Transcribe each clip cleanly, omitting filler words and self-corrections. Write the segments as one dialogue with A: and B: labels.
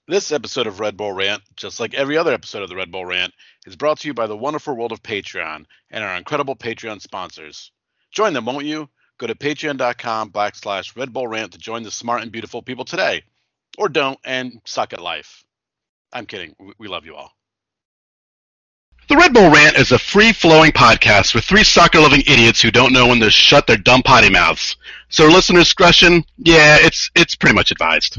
A: This episode of Red Bull Rant, just like every other episode of the Red Bull Rant, is brought to you by the wonderful world of Patreon and our incredible Patreon sponsors. Join them, won't you? Go to patreon.com/Red Bull Rant to join the smart and beautiful people today. Or don't and suck at life. I'm kidding. We love you all. The Red Bull Rant is a free-flowing podcast with three soccer-loving idiots who don't know when to shut their dumb potty mouths. So listener discretion, yeah, it's pretty much advised.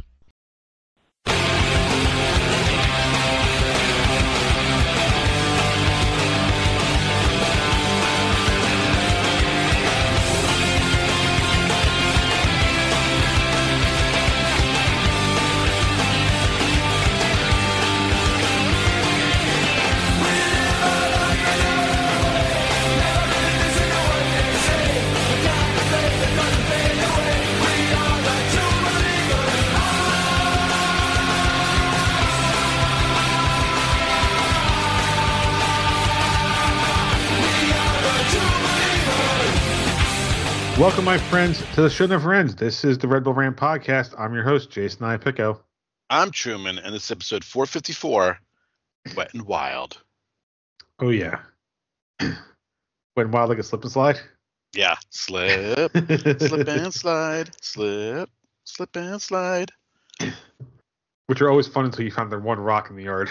B: Welcome, my friends, to the Show Never Ends. This is the Red Bull Rant Podcast. I'm your host, Jason Iapicco.
A: I'm Truman, and this is episode 454, Wet and Wild.
B: Oh, yeah. Wet and Wild like a slip and slide?
A: Yeah. Slip, slip and slide, slip and slide.
B: Which are always fun until you find the one rock in the yard.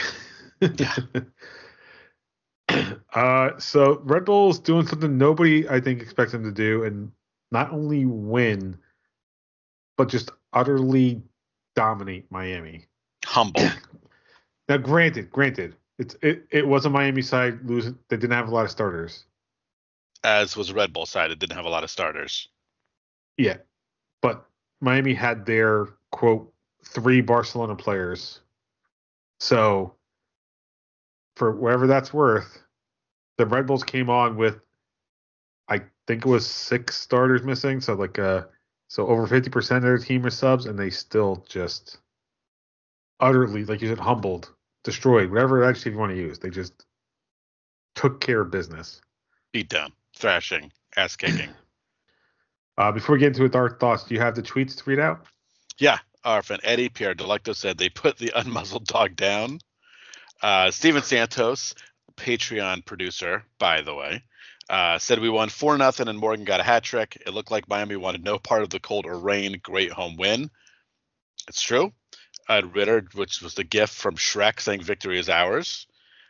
A: Yeah.
B: So Red Bull's doing something nobody, I think, expects them to do, and not only win, but just utterly dominate Miami.
A: Humble.
B: Now, granted, it was a Miami side losing. They didn't have a lot of starters.
A: As was the Red Bull side, it didn't have a lot of starters.
B: Yeah, but Miami had their, quote, 3 Barcelona players. So, for whatever that's worth, the Red Bulls came on with, I think it was 6 starters missing. So, so over 50% of their team are subs, and they still just utterly, like you said, humbled, destroyed, whatever adjective you want to use. They just took care of business.
A: Beat down, thrashing, ass kicking.
B: Before we get into it, our thoughts, do you have the tweets to read out?
A: Yeah. Our friend Eddie Pierre Delecto said they put the unmuzzled dog down. Steven Santos, Patreon producer, by the way, said we won 4-0 and Morgan got a hat trick. It looked like Miami wanted no part of the cold or rain. Great home win. It's true. Ritter, which was the gift from Shrek, saying victory is ours.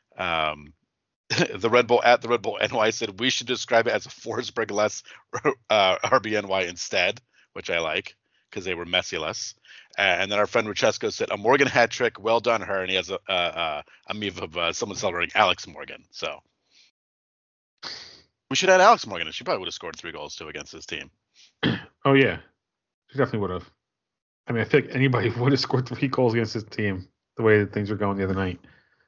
A: The Red Bull NY said we should describe it as a Forsberg-less RBNY instead, which I like because they were messy-less. And then our friend Ruchesco said a Morgan hat trick, well done her, and he has a meme of someone celebrating Alex Morgan. So we should add Alex Morgan, and she probably would have scored 3 goals too against this team.
B: Oh yeah, she definitely would have. I mean, I think anybody would have scored 3 goals against this team the way that things were going the other night.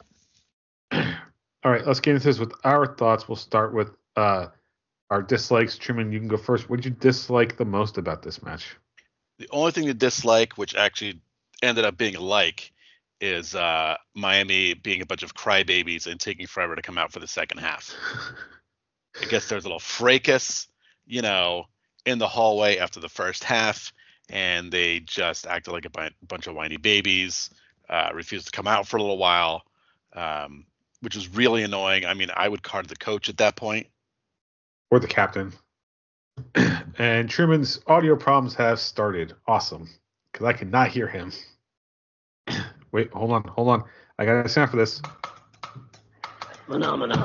B: All right, let's get into this with our thoughts. We'll start with our dislikes. Truman, you can go first. What did you dislike the most about this match?
A: The only thing to dislike, which actually ended up being a like, is Miami being a bunch of crybabies and taking forever to come out for the second half. I guess there's a little fracas, in the hallway after the first half, and they just acted like a bunch of whiny babies, refused to come out for a little while, which was really annoying. I mean, I would card the coach at that point.
B: Or the captain. And Truman's audio problems have started. Awesome. Because I cannot hear him. Wait, hold on. I got a sound for this.
C: Phenomena.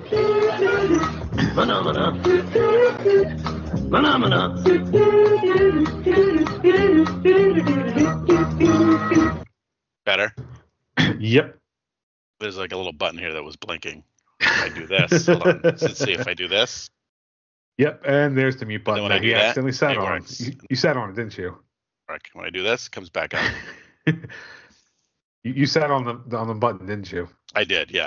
A: Better?
B: Yep.
A: There's like a little button here that was blinking. If I do this, hold on. Let's see if I do this.
B: Yep, and there's the mute button
A: when I
B: that
A: do
B: you
A: that,
B: accidentally sat
A: it
B: on.
A: works.
B: You sat on it, didn't you?
A: When I do this, it comes back up.
B: You sat on the button, didn't you?
A: I did, yeah.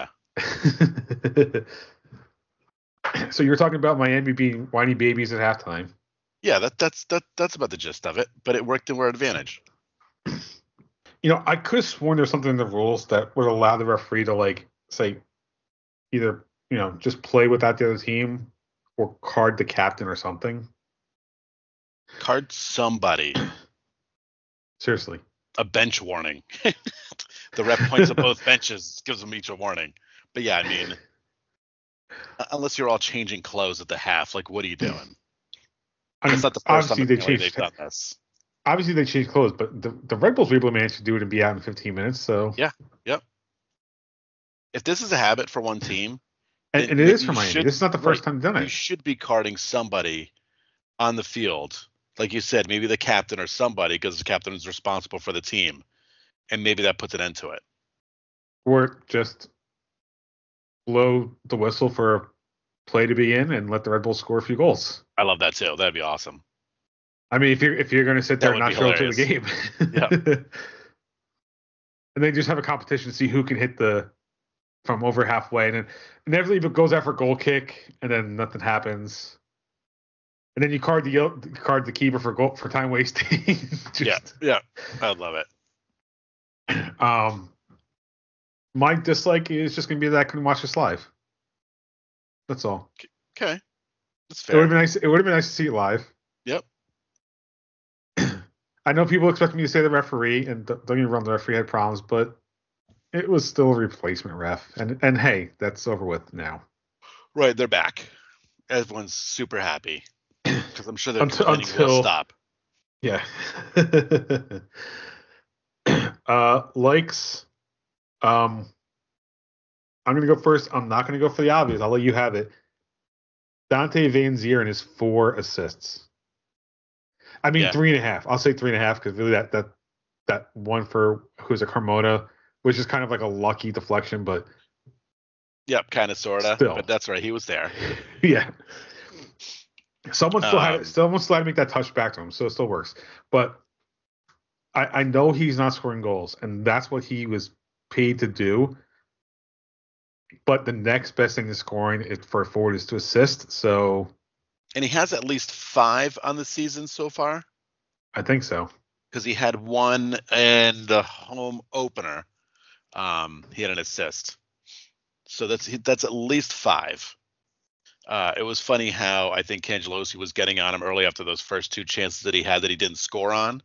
B: So you were talking about Miami being whiny babies at halftime.
A: Yeah, that's about the gist of it, but it worked to our advantage.
B: I could have sworn there's something in the rules that would allow the referee to say either just play without the other team or card the captain or something.
A: Card somebody.
B: Seriously.
A: A bench warning. The ref points at both benches, gives them each a warning. But yeah, I mean, unless you're all changing clothes at the half, like what are you doing? It's not the first time they've done this.
B: Obviously, they changed clothes, but the Red Bulls were able to manage to do it and be out in 15 minutes. So
A: yeah, yep. If this is a habit for one team,
B: and it is for Miami, this is not the first time they've done it.
A: You should be carding somebody on the field, like you said, maybe the captain or somebody, because the captain is responsible for the team, and maybe that puts an end to it.
B: Or just blow the whistle for a play to be in and let the Red Bulls score a few goals.
A: I love that too. That'd be awesome.
B: I mean, if you're going to sit there and not show up to the game,
A: yeah,
B: and then just have a competition to see who can hit from over halfway, and then inevitably it goes out for a goal kick, and then nothing happens, and then you card the keeper for time wasting.
A: Yeah, I love
B: it. My dislike is just going to be that I couldn't watch this live. That's all.
A: Okay, that's fair.
B: It would have been nice. It would have been nice to see it live.
A: Yep.
B: I know people expect me to say the referee, and don't get me wrong, the referee had problems, but it was still a replacement ref. And hey, that's over with now.
A: Right, they're back. Everyone's super happy because I'm sure they're complaining will stop.
B: Yeah. Likes. I'm going to go first. I'm not going to go for the obvious. I'll let you have it. Dante Van Zieren is 4 assists. I mean, 3.5. I'll say 3.5 because really that one for who's a Carmona, which is kind of like a lucky deflection, but
A: yep, kind of, sorta. But that's right, he was there.
B: Yeah. Someone still had to make that touch back to him, so it still works. But I know he's not scoring goals, and that's what he was paid to do. But the next best thing to scoring for a forward is to assist. So.
A: And he has at least 5 on the season so far.
B: I think so.
A: Because he had 1 in the home opener. He had an assist. So that's at least 5. It was funny how I think Cangelosi was getting on him early after those first 2 chances that he had that he didn't score on.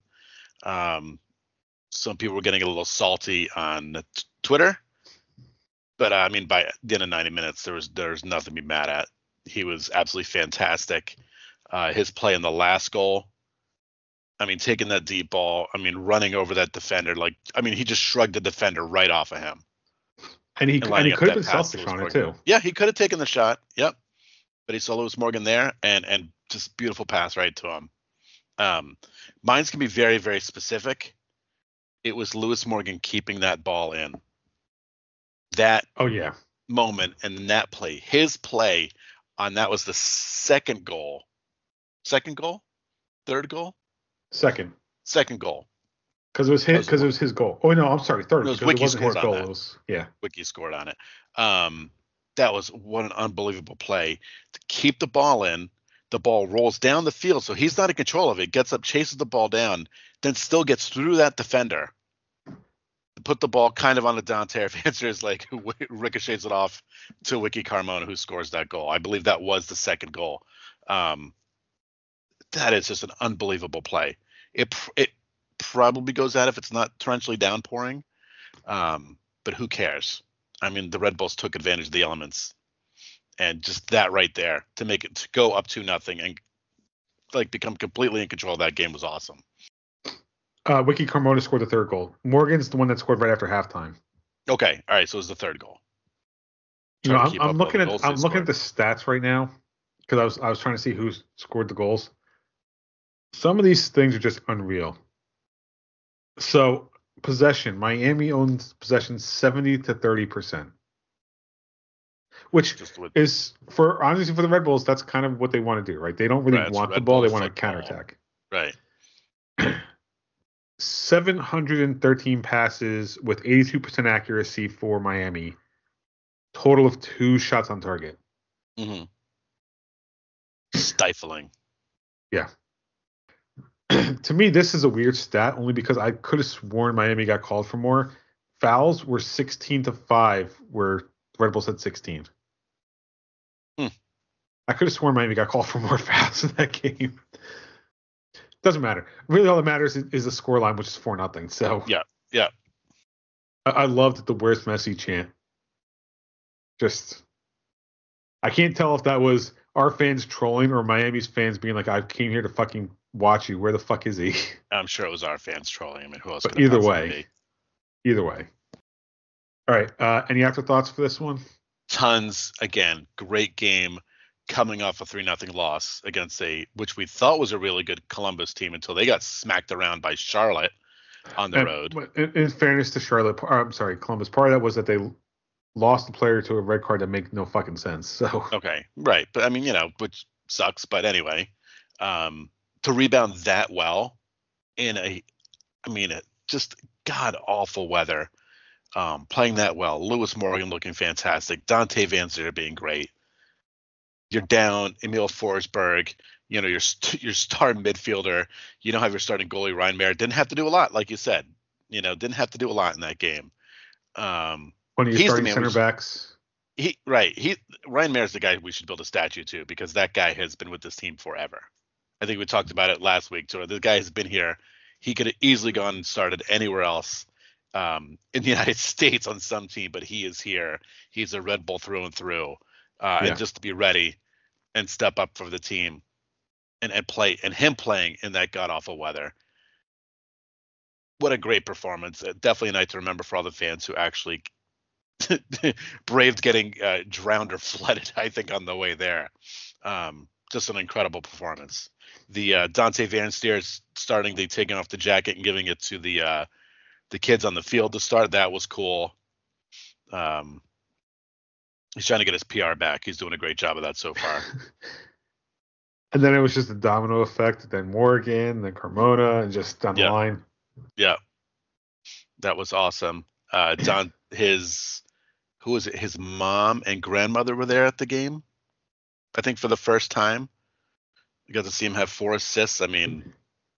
A: Some people were getting a little salty on Twitter. But I mean, by the end of 90 minutes, there's nothing to be mad at. He was absolutely fantastic. His play in the last goal, I mean, taking that deep ball, I mean, running over that defender, he just shrugged the defender right off of him.
B: And he could have been selfish on it too.
A: Yeah, he could have taken the shot. Yep. But he saw Lewis Morgan there and just beautiful pass right to him. Mine's can be very, very specific. It was Lewis Morgan keeping that ball in. That moment and that play, his play on that was the second goal. Second goal? Third goal?
B: Second
A: goal.
B: Because it was his goal. Oh no, I'm sorry, third.
A: No, Wiki scored on that.
B: Wiki
A: scored on it. That was what an unbelievable play to keep the ball in. The ball rolls down the field, so he's not in control of it. Gets up, chases the ball down, then still gets through that defender. Put the ball kind of on the Dante Van Zieren, ricochets it off to Wiki Carmona, who scores that goal. I believe that was the second goal. That is just an unbelievable play. It probably goes out if it's not torrentially downpouring, but who cares? I mean, the Red Bulls took advantage of the elements, and just that right there to go up 2-0 and become completely in control of that game was awesome.
B: Wiki Carmona scored the third goal. Morgan's the one that scored right after halftime.
A: Okay, all right, so it was the third goal.
B: I'm looking at the stats right now because I was trying to see who scored the goals. Some of these things are just unreal. So possession, Miami owns possession 70-30%, which is honestly for the Red Bulls, that's kind of what they want to do, right? They don't really want the ball; they want to counterattack.
A: Right.
B: 713 passes with 82% accuracy for Miami. Total of 2 shots on target.
A: Mm-hmm. Stifling.
B: Yeah. To me, this is a weird stat only because I could have sworn Miami got called for more. Fouls were 16-5, where Red Bulls had 16. I could have sworn Miami got called for more fouls in that game. Doesn't matter. Really, all that matters is the scoreline, which is 4-0. So
A: yeah.
B: I loved the "Where's Messi" chant. Just, I can't tell if that was our fans trolling or Miami's fans being like, "I came here to fucking watch you. Where the fuck is he?"
A: I'm sure it was our fans trolling. I mean, who else
B: But
A: could it possibly be?
B: either way. All right. Any afterthoughts for this one?
A: Tons. Again, great game coming off a 3-0 loss against which we thought was a really good Columbus team until they got smacked around by Charlotte on the road.
B: In fairness to Charlotte, I'm sorry, Columbus, part of that was that they lost the player to a red card that makes no fucking sense. So
A: okay, right, but I mean, which sucks. But anyway, to rebound that well in just god awful weather, playing that well. Lewis Morgan looking fantastic. Dante Van Zier being great. You're down Emil Forsberg. Your star midfielder. You don't have your starting goalie Ryan Mayer. Didn't have to do a lot, like you said. Didn't have to do a lot in that game.
B: One of your starting center backs.
A: Ryan Mayer's the guy we should build a statue to, because that guy has been with this team forever. I think we talked about it last week too. The guy has been here. He could have easily gone and started anywhere else in the United States on some team, but he is here. He's a Red Bull through and through, and just to be ready and step up for the team and play, and him playing in that god awful weather. What a great performance! Definitely a night to remember for all the fans who actually braved getting drowned or flooded, I think, on the way there. Just an incredible performance. The Dante Van Zier starting, taking off the jacket and giving it to the kids on the field to start. That was cool. He's trying to get his PR back. He's doing a great job of that so far.
B: And then it was just a domino effect. Then Morgan, then Carmona, and just down the line.
A: Yeah, that was awesome. Who was it? His mom and grandmother were there at the game, I think, for the first time. You got to see him have 4 assists. I mean,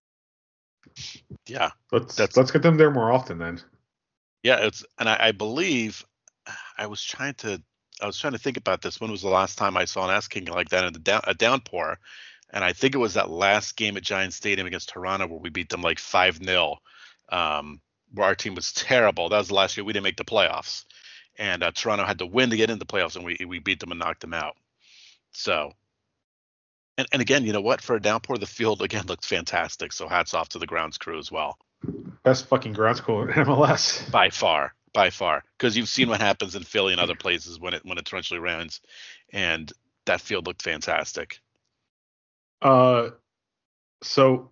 A: yeah.
B: Let's get them there more often then.
A: Yeah, I believe I was trying to think about this. When was the last time I saw an ass kicking like that in a downpour? And I think it was that last game at Giants Stadium against Toronto where we beat them like 5-0, where our team was terrible. That was the last year we didn't make the playoffs. And Toronto had to win to get into the playoffs, and we beat them and knocked them out. So, and again, you know what? For a downpour, the field again looked fantastic. So hats off to the grounds crew as well.
B: Best fucking grounds crew in MLS.
A: By far, because you've seen what happens in Philly and other places when it torrentially rains, and that field looked fantastic.
B: So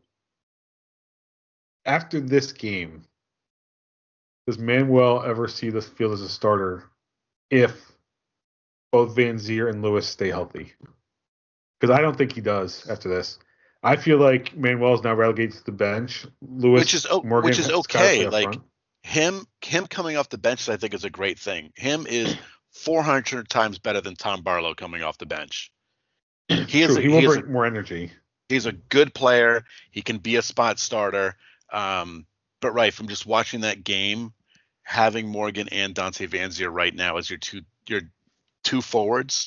B: after this game, does Manuel ever see this field as a starter if both Van Zier and Lewis stay healthy? Because I don't think he does after this. I feel like Manuel is now relegated to the bench. Lewis,
A: which is okay. Like him coming off the bench, I think, is a great thing. Him is 400 times better than Tom Barlow coming off the bench. He will bring
B: more energy.
A: He's a good player. He can be a spot starter. But right, from just watching that game, having Morgan and Dante Van Zier right now as your two forwards,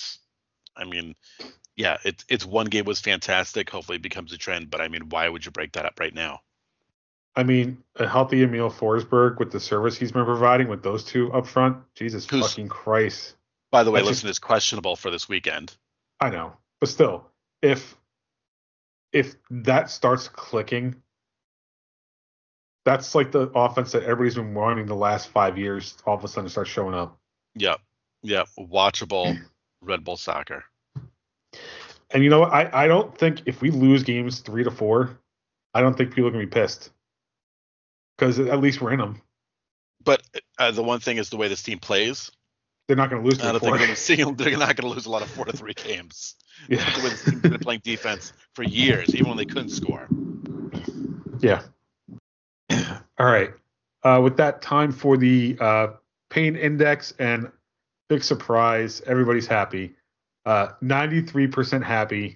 A: it's one game was fantastic. Hopefully it becomes a trend, but I mean, why would you break that up right now?
B: I mean, a healthy Emil Forsberg with the service he's been providing with those two up front, Jesus fucking Christ.
A: By the way, is questionable for this weekend.
B: I know, but still, if that starts clicking, that's like the offense that everybody's been wanting the last 5 years. All of a sudden, starts showing up.
A: Yep. Watchable Red Bull soccer.
B: And you know what? I don't think if we lose games 3-4, I don't think people are gonna be pissed because at least we're in them.
A: But the one thing is the way this team plays.
B: They're not going to lose.
A: I don't think they're not going to lose a lot of 4-3 games.
B: Yeah.
A: The way this team's been playing defense for years, even when they couldn't score.
B: Yeah. All right. With that, time for the pain index, and big surprise, everybody's happy. 93% happy,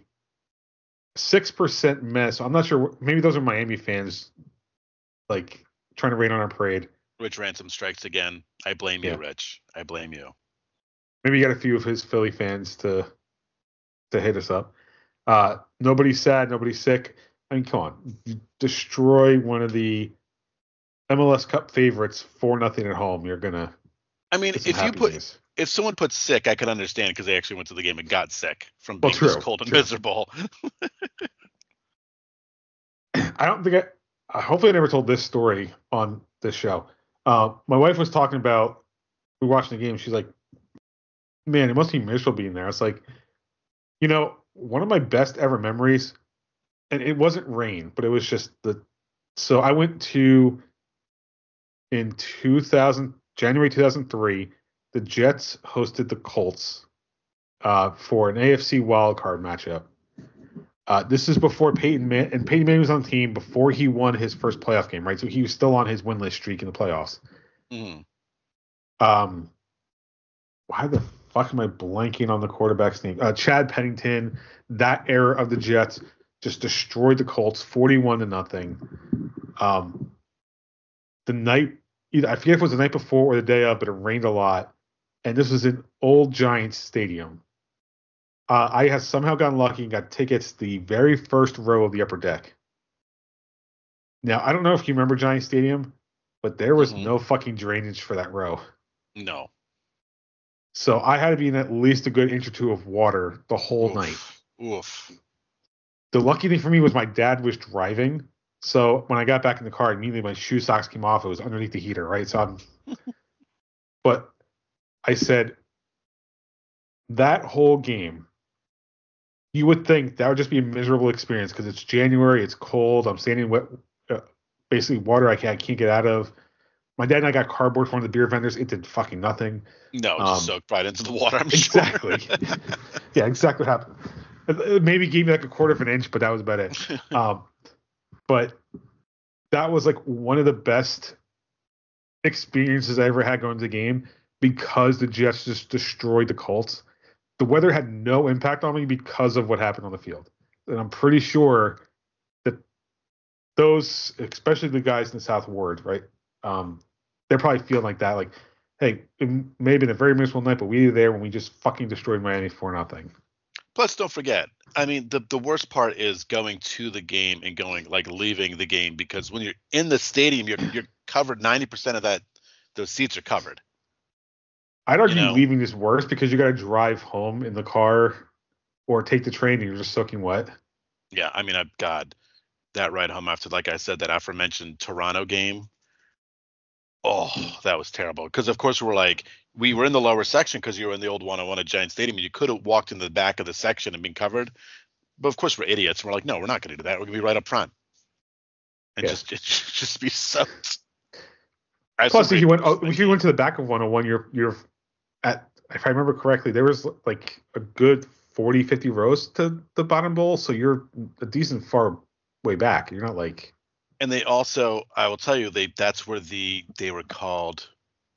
B: 6% miss. I'm not sure. Maybe those are Miami fans, like trying to rain on our parade.
A: Rich Ransom strikes again. I blame you, Rich. I blame you.
B: Maybe you got a few of his Philly fans to hit us up. Nobody's sad. Nobody's sick. I mean, come on. You destroy one of the MLS Cup favorites 4-0 at home. You're gonna
A: I mean,
B: get some happy news.
A: if someone put sick, I could understand because they actually went to the game and got sick from
B: Well,
A: being this
B: true,
A: cold and
B: true.
A: miserable.
B: I don't think hopefully I never told this story on this show. My wife was talking about, we were watching the game. She's like, man, it must be miserable being there. It's like, one of my best ever memories, and it wasn't rain, but it was just so I went to, in January 2003, the Jets hosted the Colts for an AFC wildcard matchup. This is before Peyton Manning was on the team before he won his first playoff game, right? So he was still on his winless streak in the playoffs.
A: Mm.
B: Why the fuck am I blanking on the quarterback's name? Chad Pennington. That era of the Jets just destroyed the Colts, 41-0. The night, I forget if it was the night before or the day of, but it rained a lot, and this was in old Giants Stadium. I have somehow gotten lucky and got tickets the very first row of the upper deck. Now, I don't know if you remember Giants Stadium, but there was no fucking drainage for that row.
A: No.
B: So I had to be in at least a good inch or two of water the whole night.
A: Oof.
B: The lucky thing for me was my dad was driving. So when I got back in the car, immediately my shoe socks came off. It was underneath the heater, right? But I said, that whole game, you would think that would just be a miserable experience because it's January, it's cold, I'm standing in wet, basically water I can't get out of. My dad and I got cardboard from one of the beer vendors. It did fucking nothing.
A: No, just soaked right into the water, I'm
B: exactly.
A: sure.
B: Yeah, exactly what happened. It maybe gave me like a quarter of an inch, but that was about it. But that was like one of the best experiences I ever had going to the game because the Jets just destroyed the Colts. The weather had no impact on me because of what happened on the field. And I'm pretty sure that those, especially the guys in the South Ward, right? They're probably feeling like that. Like, hey, it may have been a very miserable night, but we were there when we just fucking destroyed Miami 4-0.
A: Plus, don't forget, I mean, the worst part is going to the game and leaving the game, because when you're in the stadium, you're covered 90% of that. Those seats are covered.
B: I'd argue leaving is worse because you got to drive home in the car or take the train and you're just soaking wet.
A: Yeah, I mean, that ride home after, like I said, that aforementioned Toronto game. Oh, that was terrible. Because, of course, we were in the lower section because you were in the old 101 at Giant Stadium. And you could have walked in the back of the section and been covered. But, of course, we're idiots. We're like, no, we're not going to do that. We're going to be right up front. And just be soaked.
B: Plus, if you went to the back of 101, you're at, if I remember correctly, there was like a good 40, 50 rows to the bottom bowl. So you're a decent far way back. You're not like.
A: And they also, I will tell you, that's where they were called.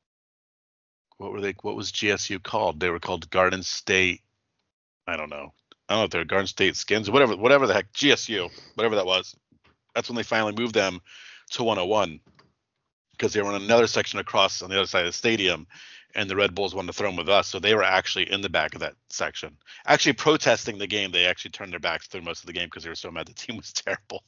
A: What was GSU called? They were called Garden State. I don't know if they're Garden State Skins, whatever the heck, GSU, whatever that was. That's when they finally moved them to 101 because they were in another section across on the other side of the stadium, and the Red Bulls wanted to throw them with us, so they were actually in the back of that section, actually protesting the game. They actually turned their backs through most of the game because they were so mad the team was terrible.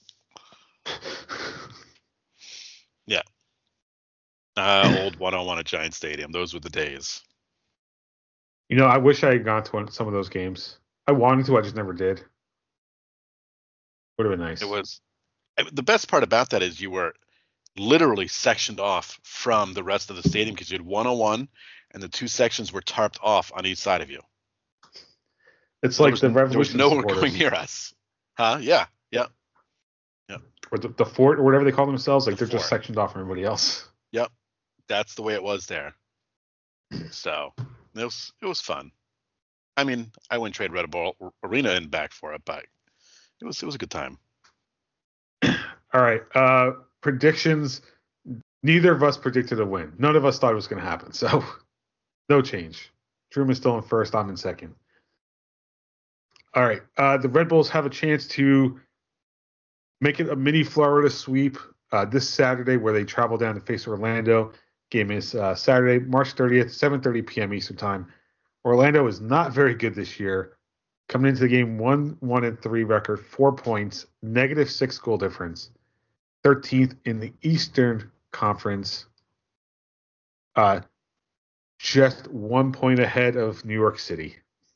A: Yeah. Old 101 at Giant Stadium. Those were the days.
B: I wish I had gone to some of those games. I wanted to, I just never did. Would have been nice.
A: It was. The best part about that is you were literally sectioned off from the rest of the stadium because you had 101 and the two sections were tarped off on each side of you.
B: It's like the Revolution.
A: There was no one going near us. Huh? Yeah.
B: Or the fort or whatever they call themselves, like they're just sectioned off from everybody else.
A: Yep. That's the way it was there. So it was fun. I mean, I wouldn't trade Red Bull Arena in back for it, but it was a good time.
B: All right. Predictions. Neither of us predicted a win. None of us thought it was going to happen. So no change. Truman's still in first. I'm in second. All right. The Red Bulls have a chance to make it a mini Florida sweep this Saturday, where they travel down to face Orlando. Game is Saturday, March 30th, 7:30 p.m. Eastern Time. Orlando is not very good this year. Coming into the game, 1-3 record, 4 points, -6 goal difference, 13th in the Eastern conference. Just 1 point ahead of New York City.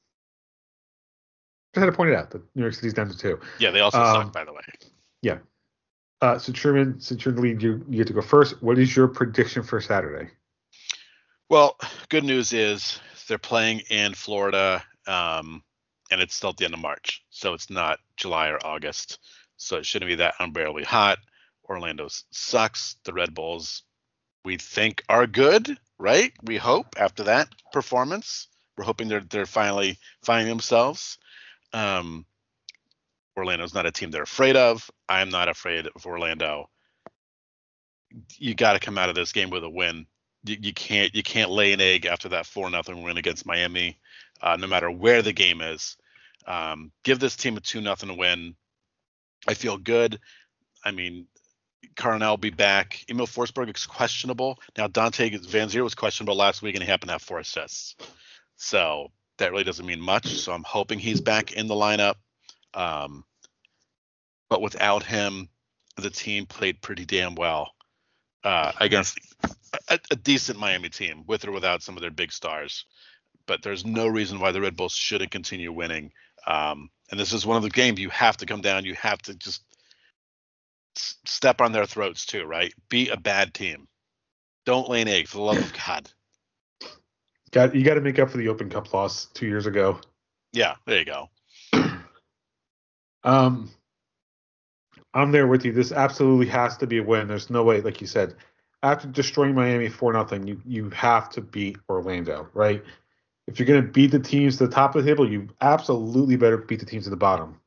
B: Just had to point it out that New York City's down to 2.
A: Yeah, they also suck, by the way.
B: Yeah. So Truman, since you're in the lead, you get to go first. What is your prediction for Saturday?
A: Well, good news is they're playing in Florida, and it's still at the end of March, so it's not July or August, so it shouldn't be that unbearably hot. Orlando sucks. The Red Bulls, we think, are good, right? We hope after that performance. We're hoping they're finally finding themselves. Orlando's not a team they're afraid of. I'm not afraid of Orlando. You got to come out of this game with a win. You can't lay an egg after that 4-0 win against Miami, no matter where the game is. Give this team a 2-0 win. I feel good. I mean, Carnell will be back. Emil Forsberg is questionable. Now, Dante Vanzeir was questionable last week, and he happened to have 4 assists. So that really doesn't mean much. So I'm hoping he's back in the lineup. But without him, the team played pretty damn well against a decent Miami team, with or without some of their big stars. But there's no reason why the Red Bulls shouldn't continue winning. And this is one of the games you have to come down. You have to just step on their throats too, right? Be a bad team. Don't lay an egg, for the love of God.
B: You got to make up for the Open Cup loss 2 years ago.
A: Yeah, there you go.
B: I'm there with you. This absolutely has to be a win. There's no way, like you said, after destroying Miami 4-0, you have to beat Orlando, right? If you're going to beat the teams at the top of the table, you absolutely better beat the teams at the bottom.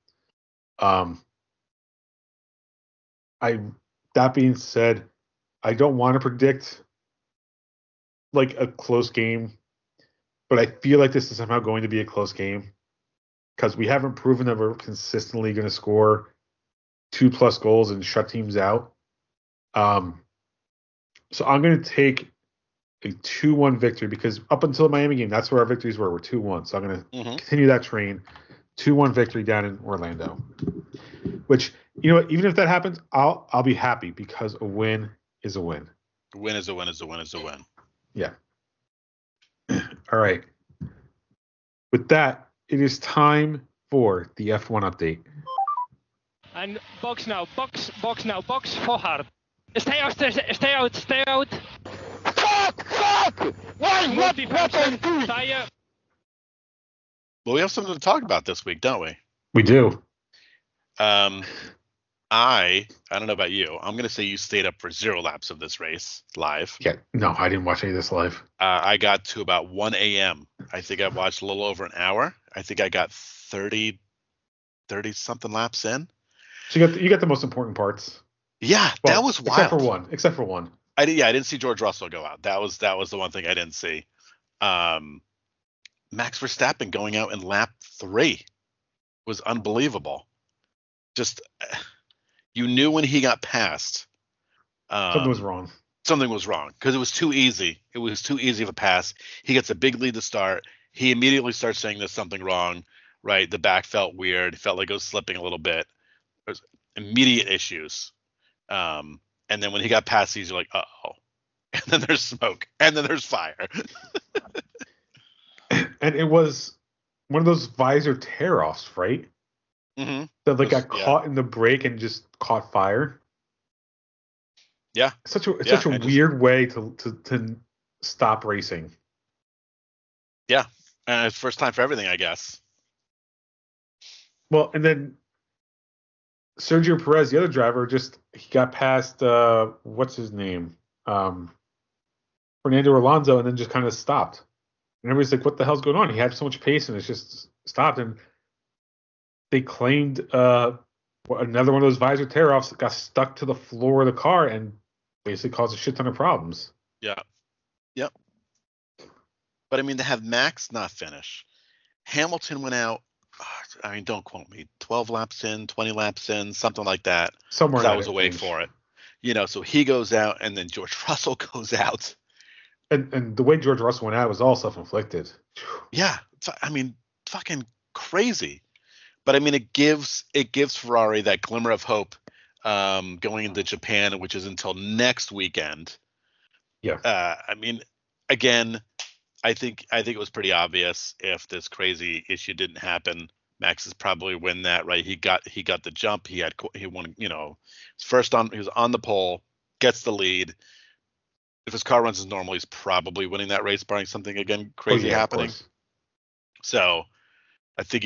B: That being said, I don't want to predict like a close game, but I feel like this is somehow going to be a close game because we haven't proven that we're consistently going to score 2+ goals and shut teams out. So I'm going to take a 2-1 victory because up until the Miami game, that's where our victories were. We're 2-1. So I'm going to continue that train. 2-1 victory down in Orlando. Which, you know what, even if that happens, I'll be happy because a win is a win.
A: A win is a win is a win is a win.
B: Yeah. All right. With that, it is time for the F1 update.
C: And box now, box for hard. Stay out.
D: Fuck! Why? What happened?
C: Tire.
A: Well, we have something to talk about this week, don't we?
B: We do.
A: I don't know about you. I'm going to say you stayed up for 0 laps of this race live.
B: Yeah. No, I didn't watch any of this live.
A: I got to about 1 a.m. I think I watched a little over an hour. I think I got 30 something laps in.
B: So you got the most important parts.
A: Yeah, well, that was wild.
B: Except for one.
A: I didn't see George Russell go out. That was the one thing I didn't see. Max Verstappen going out in lap 3 was unbelievable. Just you knew when he got past.
B: Something was wrong.
A: Something was wrong because it was too easy. It was too easy of a pass. He gets a big lead to start. He immediately starts saying there's something wrong. Right, the back felt weird. It felt like it was slipping a little bit. There's immediate issues. And then when he got past these, you're like, uh-oh. And then there's smoke. And then there's fire.
B: And it was one of those visor tear-offs, right?
A: Mm-hmm.
B: That got caught in the brake and just caught fire.
A: Yeah.
B: Such a weird way to stop racing.
A: Yeah. And it's first time for everything, I guess.
B: Well, and then Sergio Perez, the other driver, he got past what's his name? Fernando Alonso, and then just kind of stopped. And everybody's like, what the hell's going on? He had so much pace and it's just stopped. And they claimed another one of those visor tear-offs got stuck to the floor of the car and basically caused a shit ton of problems.
A: Yeah. Yep. But I mean, to have Max not finish. Hamilton went out. I mean, don't quote me. 12 laps in, 20 laps in, something like that.
B: Somewhere
A: I was awake for it. So he goes out, and then George Russell goes out.
B: And the way George Russell went out was all self-inflicted.
A: Yeah, I mean, fucking crazy. But I mean, it gives Ferrari that glimmer of hope going into Japan, which is until next weekend.
B: Yeah.
A: I mean, again, I think it was pretty obvious if this crazy issue didn't happen, Max is probably win that, right? He got the jump. He won, he was on the pole, gets the lead. If his car runs as normal, he's probably winning that race, barring something again crazy happening. So I think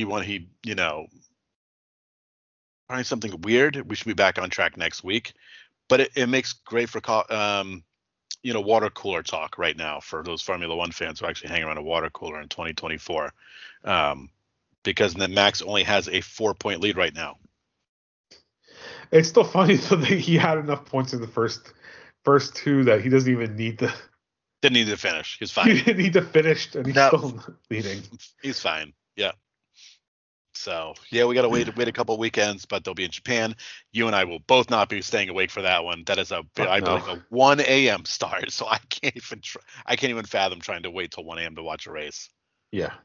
A: barring something weird, we should be back on track next week. But it makes great for water cooler talk right now for those Formula One fans who actually hang around a water cooler in 2024, because then Max only has a 4-point lead right now.
B: It's still funny though that he had enough points in the first two that he doesn't even need to.
A: Didn't need to finish. He's fine.
B: He didn't need to finish, and he's still leading.
A: He's fine. Yeah. So yeah, we got to wait a couple weekends, but they'll be in Japan. You and I will both not be staying awake for that one. That is I believe a 1 a.m. start, so I can't even fathom trying to wait till 1 a.m. to watch a race.
B: Yeah.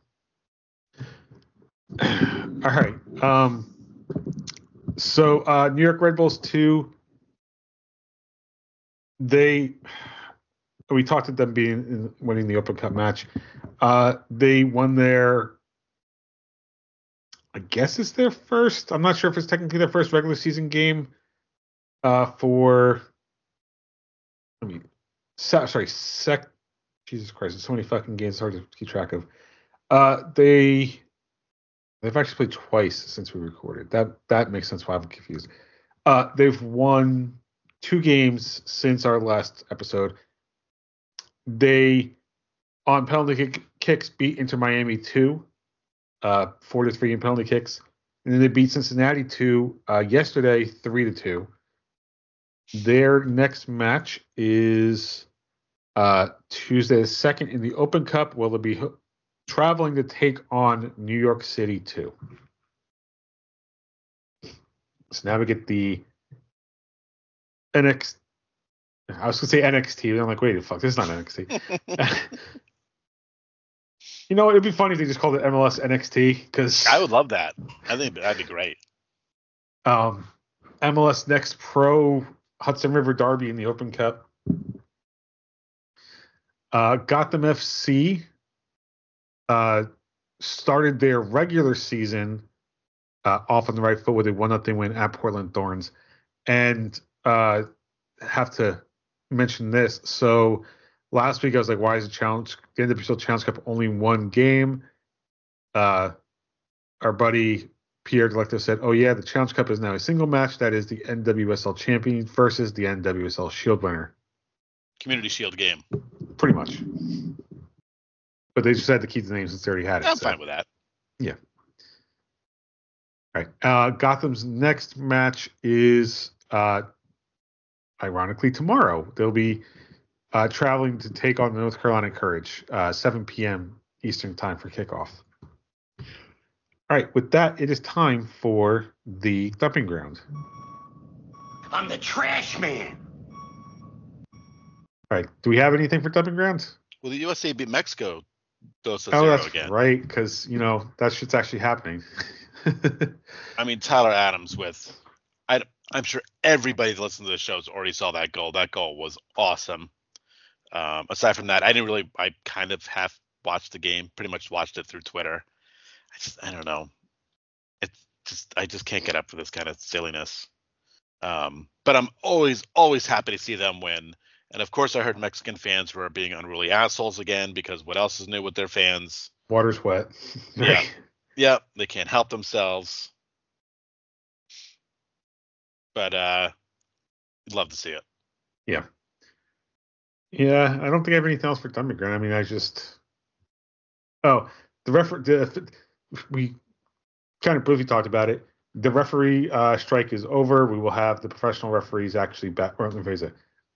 B: All right. So New York Red Bulls 2. We talked about them winning the Open Cup match. They won their, I guess it's their first. I'm not sure if it's technically their first regular season game. Jesus Christ, there's so many fucking games. It's hard to keep track of. They've actually played twice since we recorded. That makes sense why I'm confused. They've won 2 games since our last episode. They, on penalty kicks, beat Inter Miami 2, 4-3 in penalty kicks. And then they beat Cincinnati 2 yesterday, 3-2. Their next match is Tuesday the 2nd in the Open Cup. Will they be traveling to take on New York City 2? So now we get the NXT. I was going to say NXT, but I'm like, wait the fuck, this is not NXT. You know what? It'd be funny if they just called it MLS NXT, because
A: I would love that. I think that'd be great.
B: MLS Next Pro Hudson River Derby in the Open Cup. Gotham FC started their regular season off on the right foot with a 1-0 win at Portland Thorns, and have to mention this. So last week I was like, why is the NWSL Challenge Cup only one game? Our buddy Pierre Delecto said, oh yeah, the Challenge Cup is now a single match. That is the NWSL champion versus the NWSL Shield winner.
A: Community Shield game.
B: Pretty much. But they just had to keep the name since they already had it.
A: I'm fine with that.
B: Yeah. All right. Gotham's next match is ironically tomorrow. They'll be traveling to take on the North Carolina Courage, 7 p.m. Eastern time for kickoff. All right, with that, it is time for the Thumping Ground.
D: I'm the trash man.
B: All right, do we have anything for Thumping Ground?
A: Well, the USA beat Mexico 2-0
B: that's
A: again.
B: Right, because, that shit's actually happening.
A: I mean, Tyler Adams I'm sure everybody that listens to the shows already saw that goal. That goal was awesome. Aside from that, I kind of half watched the game, pretty much watched it through Twitter. I don't know. I just can't get up for this kind of silliness. But I'm always happy to see them win. And of course, I heard Mexican fans were being unruly assholes again, because what else is new with their fans?
B: Water's wet.
A: Yeah. Yeah. They can't help themselves. But I'd love to see it.
B: Yeah. Yeah, I don't think I have anything else for Thumping Ground. I mean, we kind of briefly talked about it. The referee strike is over. We will have the professional referees actually back. Or let me phrase it.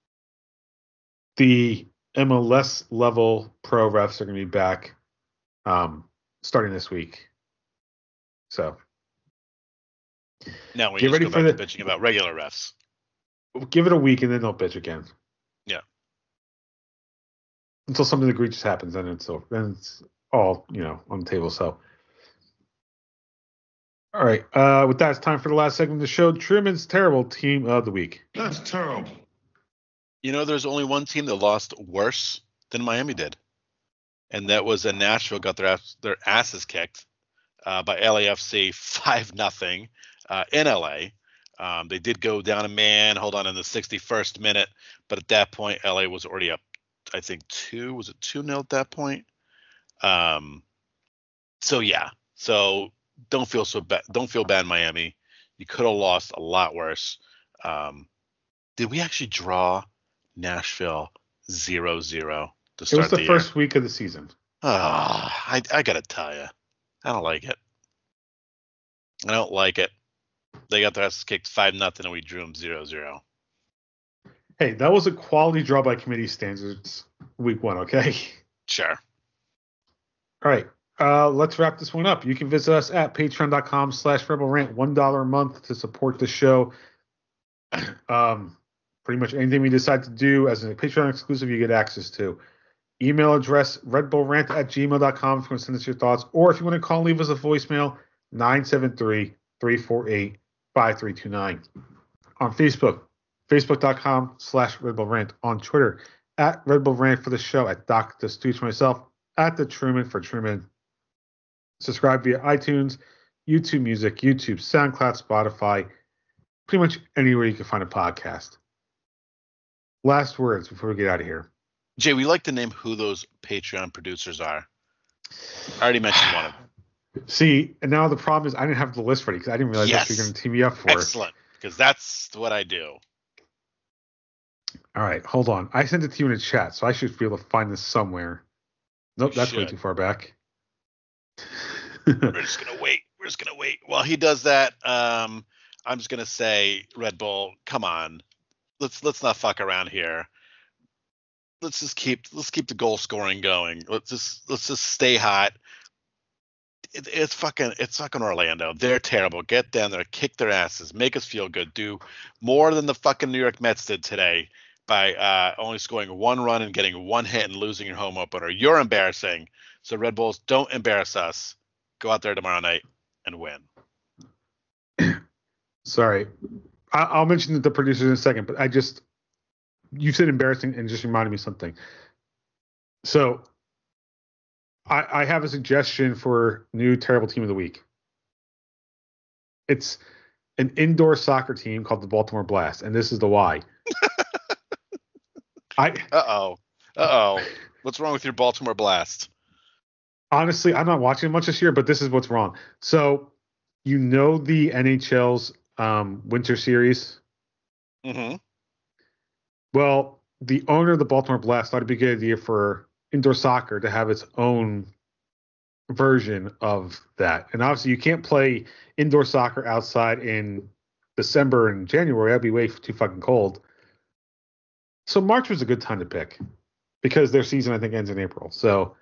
B: The MLS level pro refs are going to be back starting this week. So
A: now we just go back to bitching about regular refs.
B: Give it a week and then they'll bitch again.
A: Yeah.
B: Until something egregious happens, then it's all on the table. So All right. With that, it's time for the last segment of the show. Truman's Terrible Team of the Week.
D: That's terrible.
A: There's only one team that lost worse than Miami did, and that was Nashville got their asses kicked by LAFC 5-0 in LA. They did go down a man, hold on, in the 61st minute, but at that point, LA was already up, I think, 2-0 at that point? So don't feel so bad. Don't feel bad, Miami. You could have lost a lot worse. Did we actually draw Nashville 0-0 to start
B: It was the
A: year?
B: first week of the season.
A: I gotta tell you, I don't like it. I don't like it. They got their asses kicked 5-0 and we drew them 0-0.
B: Hey, that was a quality draw by committee standards week 1, okay?
A: Sure.
B: All right. Let's wrap this one up. You can visit us at patreon.com/rebelrant, $1 a month to support the show. Pretty much anything we decide to do as a Patreon exclusive, you get access to. Email address, redbullrant@gmail.com if you want to send us your thoughts. Or if you want to call and leave us a voicemail, 973-348-5329. On Facebook, facebook.com/redbullrant. On Twitter, at redbullrant for the show, at Dr. Stooge for myself, at the Truman for Truman. Subscribe via iTunes, YouTube Music, YouTube, SoundCloud, Spotify, pretty much anywhere you can find a podcast. Last words before we get out of here.
A: Jay, we like to name who those Patreon producers are. I already mentioned one of them.
B: See, and now the problem is I didn't have the list ready because I didn't realize that's what you're going to team me up for.
A: Excellent, because that's what I do.
B: All right, hold on. I sent it to you in the chat, so I should be able to find this somewhere. Nope, that's way too far back.
A: We're just gonna wait. While he does that, I'm just gonna say, Red Bull, come on, let's not fuck around here. Let's keep the goal scoring going. Let's just stay hot. It's fucking Orlando. They're terrible. Get down there, kick their asses, make us feel good. Do more than the fucking New York Mets did today by only scoring one run and getting one hit and losing your home opener. You're embarrassing. So Red Bulls, don't embarrass us. Go out there tomorrow night and win.
B: Sorry. I'll mention the producers in a second, but you said embarrassing and just reminded me of something. So I have a suggestion for new terrible team of the week. It's an indoor soccer team called the Baltimore Blast, and this is the why.
A: Uh-oh. What's wrong with your Baltimore Blast?
B: Honestly, I'm not watching much this year, but this is what's wrong. So, the NHL's Winter Series?
A: Mm-hmm.
B: Well, the owner of the Baltimore Blast thought it'd be a good idea for indoor soccer to have its own version of that. And obviously, you can't play indoor soccer outside in December and January. That'd be way too fucking cold. So March was a good time to pick because their season, I think, ends in April. So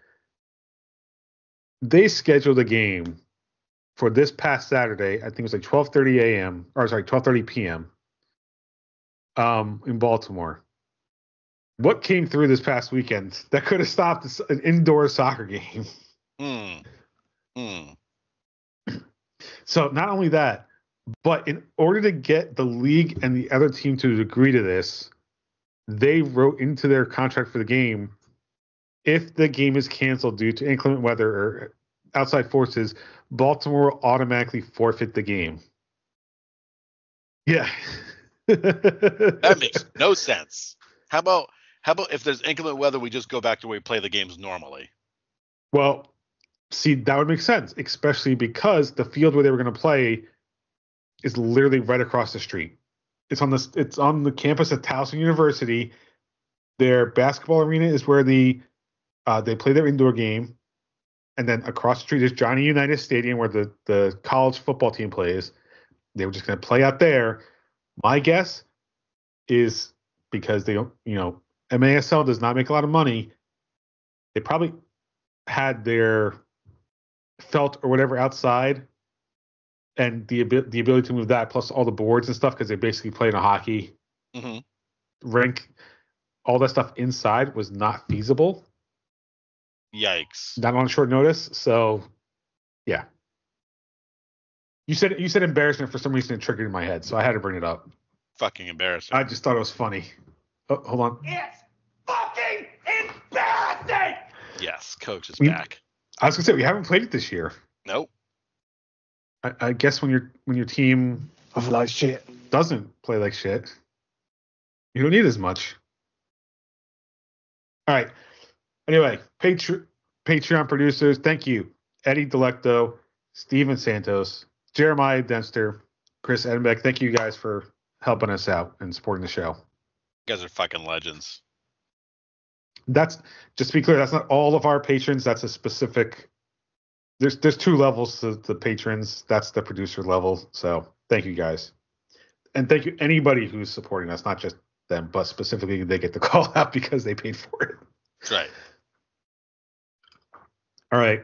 B: they scheduled a game for this past Saturday. I think it was like 12:30 p.m. In Baltimore. What came through this past weekend that could have stopped an indoor soccer game? So not only that, but in order to get the league and the other team to agree to this, they wrote into their contract for the game, if the game is canceled due to inclement weather or outside forces, Baltimore will automatically forfeit the game. Yeah.
A: That makes no sense. How about if there's inclement weather, we just go back to where we play the games normally?
B: Well, see, that would make sense, especially because the field where they were going to play is literally right across the street. It's on the campus at Towson University. Their basketball arena is where they play their indoor game, and then across the street is Johnny Unitas Stadium where the college football team plays. They were just going to play out there. My guess is because they don't, MASL does not make a lot of money. They probably had their felt or whatever outside, and the ability to move that plus all the boards and stuff because they basically play in a hockey rink. All that stuff inside was not feasible.
A: Yikes!
B: Not on short notice. So, yeah. You said embarrassment, for some reason it triggered in my head, so I had to bring it up.
A: Fucking embarrassing.
B: I just thought it was funny. Oh, hold on.
D: It's fucking embarrassing!
A: Yes, Coach is
B: We-
A: back.
B: I was gonna say we haven't played it this year.
A: Nope.
B: I guess when your team
E: Of like shit.
B: doesn't play like shit, you don't need as much. All right. Anyway, Patreon producers, thank you. Eddie Delecto, Steven Santos, Jeremiah Dempster, Chris Edenbeck. Thank you guys for helping us out and supporting the show.
A: You guys are fucking legends.
B: That's, just to be clear, that's not all of our patrons. That's a specific. There's 2 levels to the patrons. That's the producer level. So thank you guys, and thank you anybody who's supporting us, not just them, but specifically they get the call out because they paid for it.
A: That's right.
B: All right.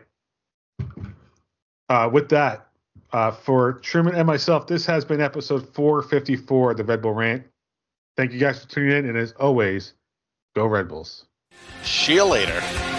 B: With that, for Truman and myself, this has been episode 454 of the Red Bull Rant. Thank you guys for tuning in, and as always, go Red Bulls.
A: See you later.